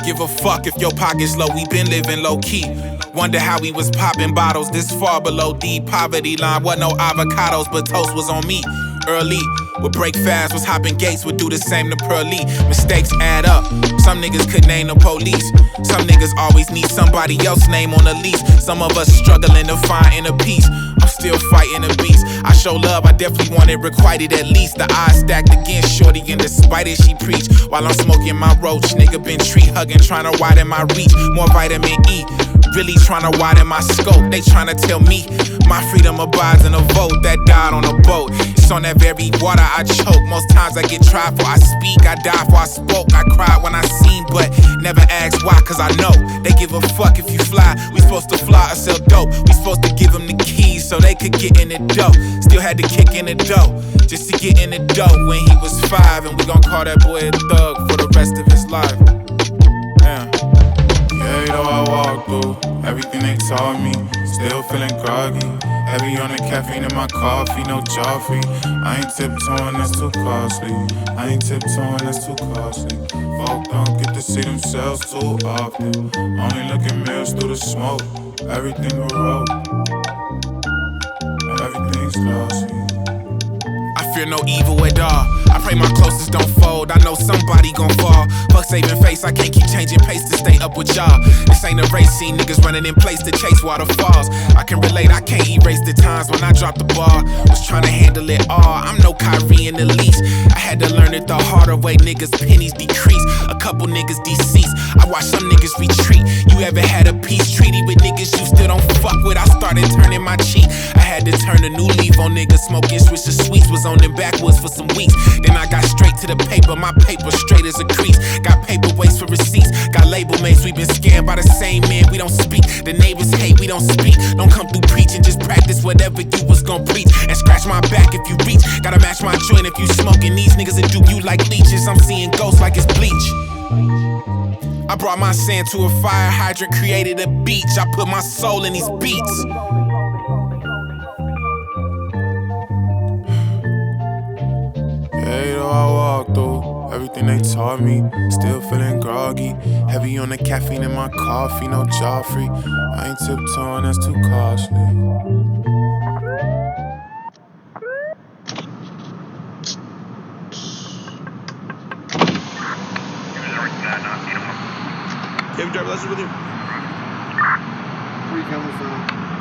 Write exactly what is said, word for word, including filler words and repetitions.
give a fuck if your pocket's low, we been living low key. Wonder how we was popping bottles this far below the poverty line. Wasn't no avocados, but toast was on me. Early, would break fast, was hopping gates, would do the same to Pearly. Mistakes add up, some niggas could name the police. Some niggas always need somebody else's name on the lease. Some of us struggling to find inner peace. I'm still fighting the beast. I show love, I definitely want it requited at least. The odds stacked against shorty, and despite it she preach. While I'm smoking my roach, nigga been tree hugging, trying to widen my reach. More vitamin E, really trying to widen my scope. They trying to tell me my freedom abides in a vote that died on a boat. It's on that very water I choke. Most times I get tried for I speak, I die for I spoke. I cried when I seen, but never asked why, cause I know they give a fuck if you fly. We supposed to fly or sell dope. We supposed to give them the keys so they could get in the dough. Still had to kick in the dough just to get in the dough when he was five. And we gon' call that boy a thug for the rest of his life. Yeah. Yeah, you know I walk through everything they taught me. Still feeling groggy. Heavy on the caffeine in my coffee, no Joffrey. I ain't tiptoeing, that's too costly. I ain't tiptoeing, that's too costly. Folk don't get to see themselves too often. Only look at mirrors through the smoke. Everything will roll. Everything's glossy. I fear no evil at all. I pray my closest don't fold. I know somebody gon' fall. Fuck saving face, I can't keep changing pace to stay up with y'all. This ain't a race, see niggas running in place to chase waterfalls. I can relate, I can't erase the times when I dropped the ball. Was trying to handle it all, I'm no Kyrie in the least. I had to learn it the harder way, niggas pennies decrease. A couple niggas deceased, I watched some niggas retreat. You ever had a peace treaty with niggas you still don't fuck with? I started turning my cheek. I had to turn a new leaf on niggas smoking Swisher Sweets. Was on them backwoods for some weeks. Then I got straight to the paper, my paper straight as a crease. Got paper waste for receipts, got label mates, we been scammed by the same man, we don't speak. The neighbors hate, we don't speak. Don't come through preaching, just practice whatever you was gon' preach. And scratch my back if you reach, gotta match my joint if you smoking. These niggas that do you like leeches, I'm seeing ghosts like it's bleach. I brought my sand to a fire hydrant, created a beach. I put my soul in these beats. Yeah, you know I walk through everything they taught me. Still feeling groggy. Heavy on the caffeine in my coffee, no Joffrey. I ain't tiptoeing, that's too costly. You have your driver's license with you? Where you coming from?